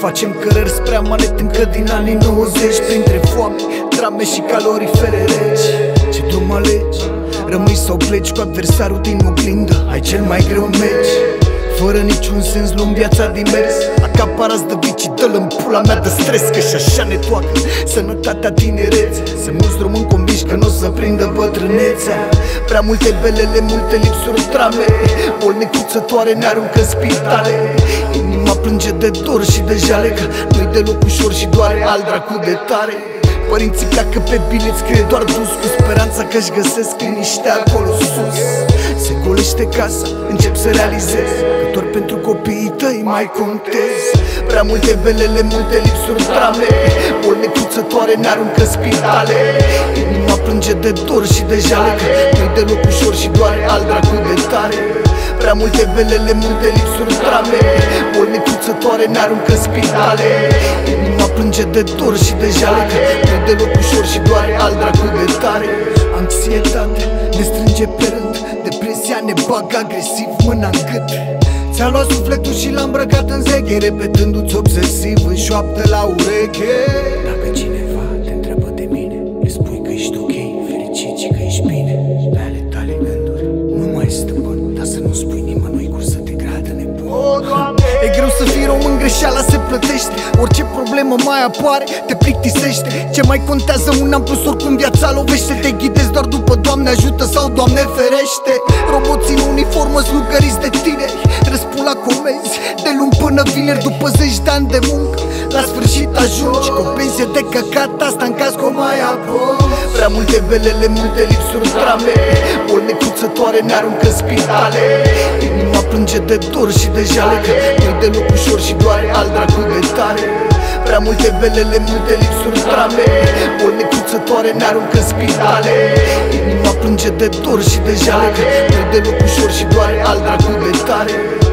Facem cărări spre amanet încă din anii 90, printre foame, drame și calorifere reci. Ce drum alegi? Rămâi sau pleci cu adversarul din oglindă? Ai cel mai greu meci, fără niciun sens luăm viața din mers. Acaparați de vicii, dă-l în pula mea de stres, că și așa ne toacă sănătatea tinerețe. Sunt mulți români convinși că n-o să prindă bătrânețea. Prea multe belele, multe lipsuri, drame, boli necruțătoare ne aruncă în spitale. Inima plânge de dor și de jale, că nu-i deloc ușor și doare al dracu de tare. Părinții pleacă pe bilet, scrie doar dus, cu speranța că-și găsesc liniștea acolo sus. Se golește casa, încep să realizez că doar pentru copiii tăi mai contez. Prea multe belele, multe lipsuri, drame, boli necruțătoare ne aruncă spitale. Inima plânge de dor și de jale, că nu-i deloc ușor și doare al dracu de tare. Prea multe belele, multe lipsuri, drame, boli necruțătoare ne aruncă spitale. Inima plânge de dor și de jale, că nu-i deloc ușor și doare al dracu de tare. Anxietate ne strânge pe rând, depresia ne bagă agresiv mâna în gât. Ți-a luat sufletul și l-a îmbrăcat în zeche, repetându-ți obsesiv în șoaptă la ureche. Dacă cineva te întreabă de mine, le spui că ești ok, fericit și că ești bine. Pe ale tale gânduri nu mai stăpân, dar să nu spui nimănui că o să te gradă nebun. E greu să fii român, greșeala se plătește. Orice problemă mai apare, te plictisește. Ce mai contează un an plus, oricum viața lovește. Te ghidezi doar după Doamne ajută sau Doamne ferește. Roboții în uniformă slugăriți de tineri răspund la comenzi de luni până vineri. După 10 de ani de muncă, la sfârșit ajungi cu o pensie de căcat, asta în caz că o mai apoi. Prea multe belele, multe lipsuri, drame, boli necruțătoare ne aruncă în spitale. Inima plânge de dor și de jale, că nu-i deloc ușor și doare al dracu de tare. Prea multe belele, multe lipsuri, drame, boli necruțătoare ne aruncă în spitale. Inima plânge de dor și de jale, că nu-i deloc ușor și doare al dracu de tare.